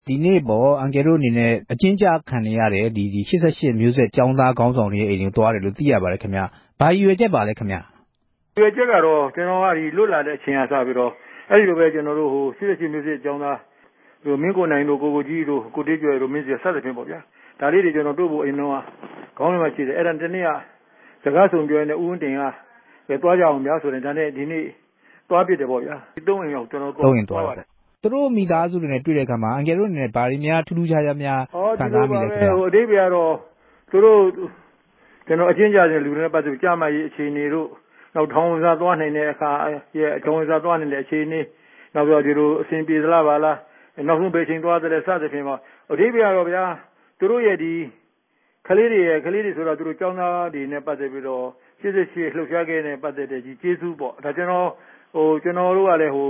ဒီနေ့ပေါ့အန်ကယ်တို့အနေနဲ့အချင်းကြခံနေရတယ်ဒီ88မျိုးဆက်ကျောင်းသားခေါင်းဆောင်တွေရဲ့အိမ်ကိုသွားတယ်လို့သိရပါတယ်ခင်ဗျ။ဘာရည်ရွယ်ချက်ပါလဲခင်ဗျ။ရည်ရွယ်ချက်ကတော့ကျွန်တော်ကဒီလွတ်လာတဲ့အချိန်ကစပြီးတော့အဲ့ဒီလိုပဲကျွန်တော်တို့88မျိုးဆက်ကျောင်းသားမင်းကိုနိုင်တို့ကိုကြီးတို့ကိုတေးကျွယ်တို့မင်းစီစသဖြင့်ပေါ့ဗျာ။ဒါလေးတွေကျွန်တော်တို့ဖို့အိမ်တော့ခေါင်းထဲမှာရှိတယ်အဲ့ဒါတနေ့ကစကားဆုံးပြောနေဦးဝင်းတင်ကသွားကြအောင်ဗျာဆိုရင်ဒါနဲ့ဒီနေ့သွားပြစ်တယ်ပေါ့ဗျာ။ဒီ3အိမ်ရောက်ကျွန်တော်သွားပါတယ်သူတို့မိသားစုတွေနဲ့တွေ့တဲ့အခါမှာအန်ကယ်တို့အနေနဲ့ဘာတွေများထူးထူးခြားခြားများခံစားမိလဲခင်ဗျာအဓိပ္ပာယ်ကတော့သူတို့ကျွန်တော်အချင်းကြားတဲ့လူတွေနဲ့ပတ်သက်ပြီးကြားမှရေးအခြေအနေတို့နောက်ထောင်ဝင်စားသွားနိုင်တဲ့အခါရဲ့ထောင်ဝင်စားသွားနိုင်တဲ့အခြေအနေနောက်ပြီးတော့ဒီလိုအစဉ်ပြေသလားပါလားနောက်ဆုံးပဲချိန်သွားတဲ့စသဖြင့်ပေါ့အဓိပ္ပာယ်ကတော့ဗျာသူတို့ရဲ့ဒီကလေးတွေဆိုတော့သူတို့ကျောင်းသားတွေနဲ့ပတ်သက်ပြီးတော့88လှုပ်ရှားခဲ့တဲ့ပတ်သက်တဲ့ဒီကျေးဇူးပေါ့ဒါကျွန်တော်တို့ကလည်း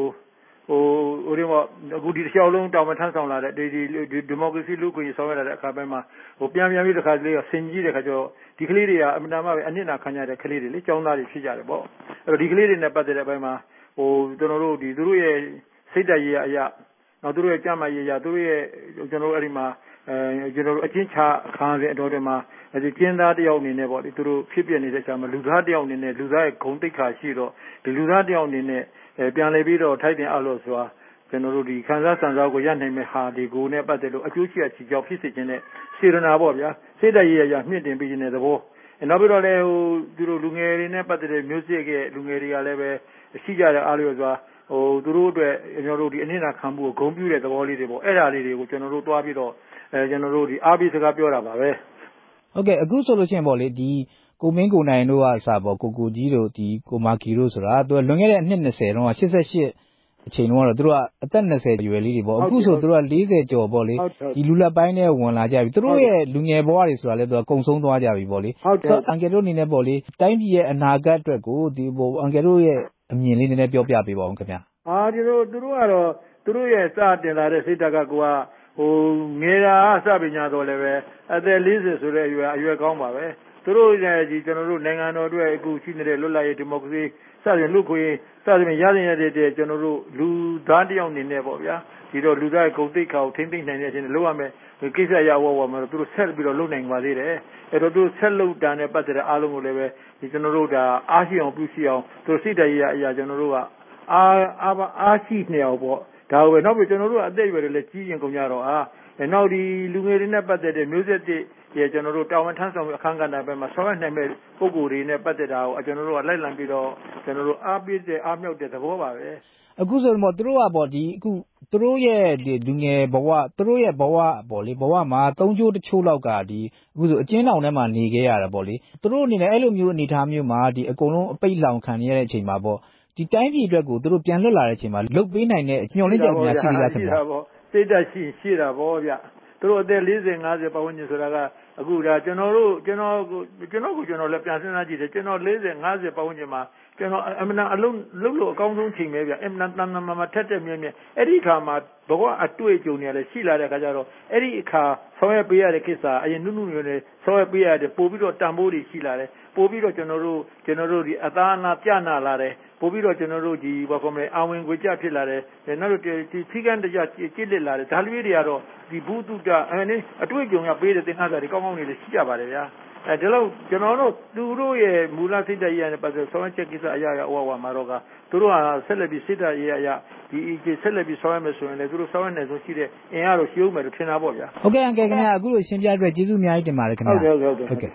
အခုဒီတစ်လျှောက်လုံးတောင်မထမ်းဆောင်လာတဲ့ဒီမိုကရေစီလူ့ခွင့်ဆောင်ရတဲ့အခါပိုင်းမှာပြန်ပြီးတစ်ခါလေးဆင်ကြီးတဲ့ခါကျတော့ဒီကလေးတွေကအမှန်တမ်းပဲအနစ်နာခံကြတဲ့ကလေးတွေလေကျောင်းသားတွေဖြစ်ကြတယ်ပေါ့အဲ့တော့ဒီကလေးတွေနဲ့ပတ်သက်တဲ့အပိုင်းမှာကျွန်တော်တို့သူတို့ရဲ့စိတ်ဓာတ်ရေးအရာနောက်သူတို့ရဲ့ကြမ်းမာရေးအရာသူတို့ရဲ့ကျွန်တော်တို့အဲ့ဒီမှာကျွန်တော်တို့အချင်းချခံရတဲ့အတော်တွေမှာဒီကျင်းသားတယောက်အနေနဲ့ပေါ့ဒီသူတို့ဖြစ်ပြနေတဲ့ခြားမှာလူသားတယောက်အနေနဲ့လူသားရဲ့ဂုဏ်သိက္ခာရှိတော့ဒီလူသားတယောက်အနေနဲ့ပြန်လည်ပြီးတော့ထိုက်တင်အပ်လို့ဆိုတာကျွန်တော်တို့ဒီခံစားစံစားကိုရနိုင်မဲ့ဟာဒီကိုနဲ့ပတ်သက်လို့အကျိုးရှိအချီကြောက်ဖြစ်စေခြင်းနဲ့စေရနာပေါ့ဗျာစိတ်ဓာတ်ရေးအရာမြင့်တင်ပေးခြင်းတဲ့သဘောနောက်ပြီးတော့လည်းသူတို့လူငယ်တွေနဲ့ပတ်သက်တဲ့မျိုးစစ်ရဲ့လူငယ်တွေကလည်းပဲရှိကြတဲ့အားလျော်စွာသူတို့အတွက်ကျွန်တော်တို့ဒီအနစ်နာခံမှုကိုဂုဏ်ပြုတဲ့သဘောလေးတွေပေါ့အဲ့ဒါလေးတွေကိုကျွန်တော်တို့တွားပြီးတော့ကျွန်တော်တို့ဒီအားပေးစကားပြောတာပါပဲဟုတ်ကဲ့အခုဆိုလို့ရှိရင်ပေါ့လေဒီကိုမင်းကိုနိုင်တို့ကအစပေါ့ကိုကြီးတို့ဒီကိုမာကီတို့ဆိုတာသူလွန်ခဲ့တဲ့အနှစ်20တုန်းက88အချိန်တုန်းကတော့သူတို့ကအသက်20ရွယ်လေးတွေပေါ့အခုဆိုသူတို့က40ကျော်ပေါ့လေဒီလူလက်ပိုင်းနဲ့ဝင်လာကြပြီသူတို့ရဲ့လူငယ်ဘဝတွေဆိုတာလည်းသူကကုံဆုံးသွားကြပြီပေါ့လေဆိုတော့အန်ကယ်တို့အနေနဲ့ပေါ့လေတိုင်းပြည်ရဲ့အနာဂတ်အတွက်ကိုဒီအန်ကယ်တို့ရဲ့အမြင်လေးနည်းနည်းပြောပြပေးပါဦးခင်ဗျာသူတို့ကတော့သူတို့ရဲ့စတင်လာတဲ့စိတ်ဓာတ်ကကိုကငယ်တာအစပညာတော်လည်းပဲအသက်40ဆိုတဲ့အရွယ်ကောင်းပါပဲသူတို့ရဲ့ဒီကျွန်တော်တို့နိုင်ငံတော်အတွက်အခုရှိနေတဲ့လွတ်လပ်ရေးဒီမိုကရေစီစသဖြင့်လူ့ခွင့်စသဖြင့်ရတဲ့ကျွန်တော်တို့လူသားတယောက်အနေနဲ့ပေါ့ဗျာဒီတော့လူသားရဲ့ဂုဏ်သိက္ခာကိုထိမ့်သိမ့်နိုင်တဲ့အချိန်လုပ်ရမယ်ကိစ္စရဝဝမှာသူတို့ဆက်ပြီးတော့လုပ်နိုင်ပါသေးတယ်အဲ့တော့သူဆက်လုပ်တာနဲ့ပတ်သက်တဲ့အားလုံးကိုလည်းပဲဒီကျွန်တော်တို့ဒါအားရှိအောင်ပြုရှိအောင်သူစိတ်ဓာတ်ရေးအရာကျွန်တော်တို့ကအားရှိနေအောင်ပေါ့ဒါပဲနောက်ပြီးကျွန်တော်တို့အသက်အရွယ်တွေလည်းကြီးရင်ကုန်ကြတော့နောက်ဒီလူငယ်တွေနဲ့ပတ်သက်တဲ့မျိုးဆက်တွေကျွန်တော်တို့တာဝန်ထမ်းဆောင်အခမ်းကဏ္ဍဘက်မှာဆောင်ရွက်နိုင်မဲ့ပုံကိုယ်တွေနဲ့ပတ်သက်တာကိုကျွန်တော်တို့ကလိုက်လံပြီးတော့ကျွန်တော်တို့အားပေးတဲ့အားမြောက်တဲ့သဘောပါပဲအခုဆိုတော့သူတို့ကပေါ့ဒီအခုသူတို့ရဲ့လူငယ်ဘဝသူတို့ရဲ့ဘဝပေါ့လေဘဝမှာ3ချိုးတချို့လောက်ကဒီအခုဆိုအကျဉ်းထောင်ထဲမှာနေခဲ့ရတာပေါ့လေသူတို့အနေနဲ့အဲ့လိုမျိုးအနေထားမျိုးမှာဒီအကုန်လုံးအပိတ်လောင်ခံရတဲ့အချိန်မှာပေါ့ဒီတိုင်းပြည်အတွက်ကိုသူတို့ပြန်လွတ်လာတဲ့အချိန်မှာလုတ်ပေးနိုင်တဲ့ညှော်လင့်ချက်များရှိသေးလားခင်ဗျာစိတ်ဓာတ်ရှိတာပေါ့ဗျသူတို့အသက်40 50ပတ်ဝန်းကျင်ဆိုတာကအခုဒါကျွန်တော်လည်းပြန်စဉ်းစားကြည့်တယ်ကျွန်တော်40 50ပတ်ဝန်းကျင်မှာကျွန်တော်အမှန်အလုံးလို့အကောင်းဆုံးချိန်ပဲဗျအမှန်တန်မှထက်တဲ့မြဲအဲ့ဒီအခါမှာဘဝအတွေ့အကြုံတွေလည်းရှိလာတဲ့အခါကျတော့အဲ့ဒီအခါဆောင်ရွက်ပေးရတဲ့ကိစ္စအရင်နုနုနဲ့ဆောင်ရွက်ပေးရတယ်ပို့ပြီးတော့တန်ဖိုးတွေရှိလာတယ်ပို့ပြီးတော့ကျွန်တော်တို့ဒီအသားအနာပြနာလာတယ်ပို့ပြီးတော့ကျွန်တော်တို့ဒီဘာခေါ်မလဲအာဝင်ခွေကြဖြစ်လာတယ်နောက်တော့ဒီစည်းကမ်းတရားကြစ်လက်လာတယ်ဒါလူတွေကတော့ဒီဘူးတုတအတွေ့အကြုံရပေးတဲ့သင်္ခါစာတွေကောင်းကောင်းလေးရှိကြပါတယ်ဗျာဒီလောက်ကျွန်တော်တို့သူတို့ရဲ့မူလစိတ်ဓာတ်ရေးနဲ့ပတ်သက်ဆောင်ရွက်ချက်ကိစ္စအရာရဝမှာတော့ကသူတို့ဟာဆက်လက်ပြီးစိတ်ဓာတ်ရေးအရာဒီဆက်လက်ပြီးဆောင်ရွက်မယ်ဆိုရင်လည်းသူတို့ဆောင်ရွက်နေဆုံးရှိတဲ့အင်အားတော့ရှိဦးမယ်လို့ထင်တာပေါ့ဗျာဟုတ်ကဲ့အန်ကယ်ခင်ဗျာအခုလိုရှင်းပြအတွက်ကျေးဇူးအများကြီးတင်ပါတယ်ခင်ဗျာဟုတ်ကဲ့